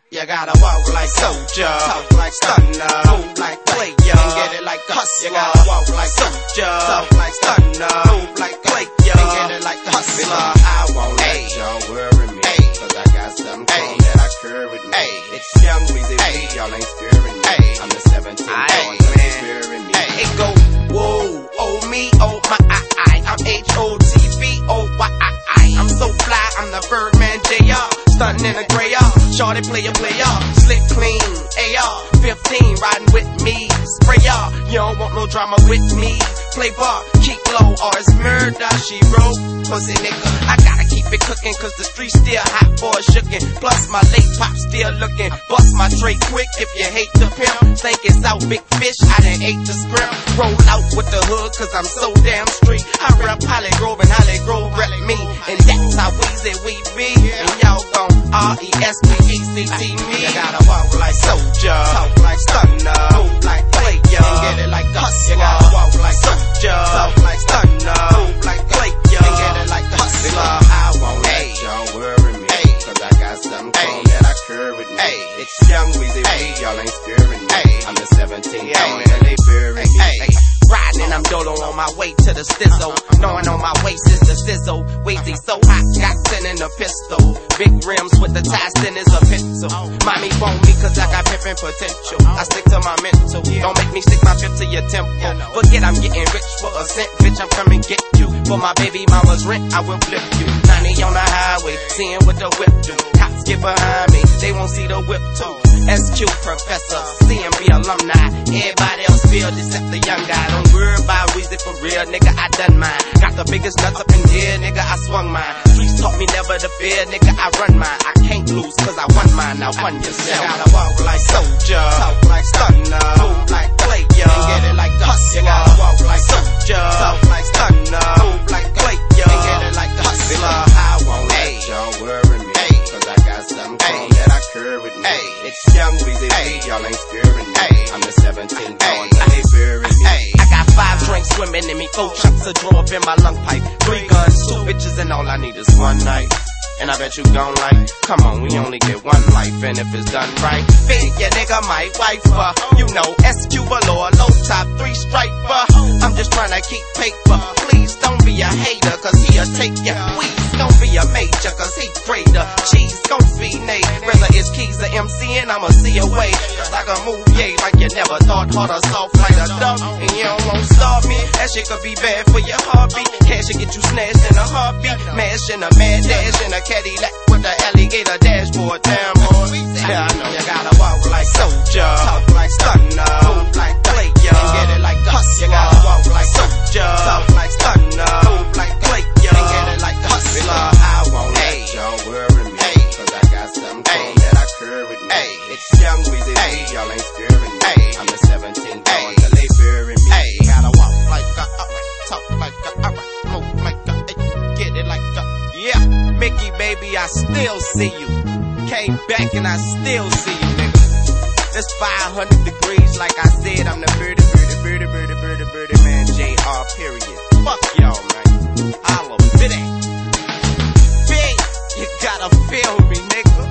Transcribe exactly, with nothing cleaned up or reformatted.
You gotta walk like soldier, talk like stunner, move like player, and get it like a hustler. You gotta walk like soldier, talk like stunner, move like player, and get it like a hustler. I won't let y'all worry me, ay, cause I got something cool that I carry with me. Ay, it's young Weezy B, y'all ain't scaring me. Ay, I'm the seventeen born, y'all ain't scaring me. Ay, it go, whoa, oh me, oh my I, I, I'm H O T B O Y I I. I'm so fly, I'm the Birdman J R. Stuntin' in a gray R, shorty player, player, slick clean, A R, fifteen, riding with me, spray R, you don't want no drama with me, play ball, keep low, or it's murder, she wrote, pussy nigga, I gotta keep it cooking, cause the streets still hot for a shookin', plus my late pop still looking, bust my tray quick, if you hate the pimp, think it's out big fish, I done ate the scrimp, roll out with the hood, cause I'm so damn street, I rep Holly Grove and Holly Grove rep me, and that's how Weezy we be, and y'all gon' R E S P E C T me. You gotta walk like soldier, talk like stunner, move like player, and get it like a hustler. You gotta walk like soldier, talk like stunner, move like player, and get it like a hustler. I won't let y'all worry me, ay, cause I got something cool that I carry with me. Ay, it's young Weezy B, y'all ain't scaring me. Ay, I'm the seventeen born and they bury me. Ay, riding and I'm dolo on my way to the stizzle. Knowing on my waist is the sizzle. Weezy so hot, got ten in a pistol. Big rims with the ties thin as a pencil. Mommy phone me cause I got pimpin' potential. I stick to my mental. Don't make me stick my fifth to your temple. Forget I'm getting rich for a cent. Bitch, I'm coming get you. For my baby mama's rent, I will flip you. ninety on the highway, seeing what the whip do. Cops get behind me, they won't see the whip too. S Q professor, C M B alumni. Everybody else feel except the young guy. Don't worry about Weezy for real, nigga, I done mine. Got the biggest nuts up in here, nigga, I swung mine. Streets taught me never to fear, nigga, I run mine. I can't lose cause I won mine, now won yourself. You gotta walk like soldier, talk like stunner, move like player, and get it like a hustler. You gotta walk like soldier, talk like stunner, move like player, and get it like a hustler. I won't let y'all worry me, ay, cause I got something cool that I carry with me. Ay, it's young Weezy B, y'all ain't scaring me. Ay, I'm the seventeen born, so they bury me. Ay, I got five drinks swimming in me, four chunks of draw up in my lung pipe, three guns, two bitches, and all I need is one night. And I bet you gon' like, come on, we only get one life, and if it's done right, big your nigga might wife her. You know, S Q velour, low top, three striper. I'm just tryna keep paper. Please don't be a hater, cause he'll take ya. Please don't be a major, cause he greater. Cheese gon' be Nate. Whether it's keys or M C, and I'ma see a way. Cause I can move, yeah, like you never thought. Hard or soft like a dove, and you don't won't stop me. That shit could be bad for your heartbeat. Cash will get you snatched in a heartbeat. Mash in a mad dash in a Cadillac with the alligator dashboard, damn boy. Yeah, I know you gotta walk like soldier, talk like stunner, move like player, and get it like a hustler. You gotta walk like soldier, talk like stunner, move like player, and get it like a hustler. I won't let y'all worry me, ay, cause I got something cool that I carry with me. Ay, it's young Weezy B, y'all ain't scaring me. Ay, I'm the seventeen born, so they bury me. Ay, gotta walk like a, alright, talk like a, alright, move like a, ay, get it like a, yeah. Mickey, baby, I still see you. Came back and I still see you, nigga. It's five hundred degrees, like I said, I'm the birdie, birdie, birdie, birdie, birdie, birdie, man, J R, period. Fuck y'all, man. I'll admit it. Big, you gotta feel me, nigga.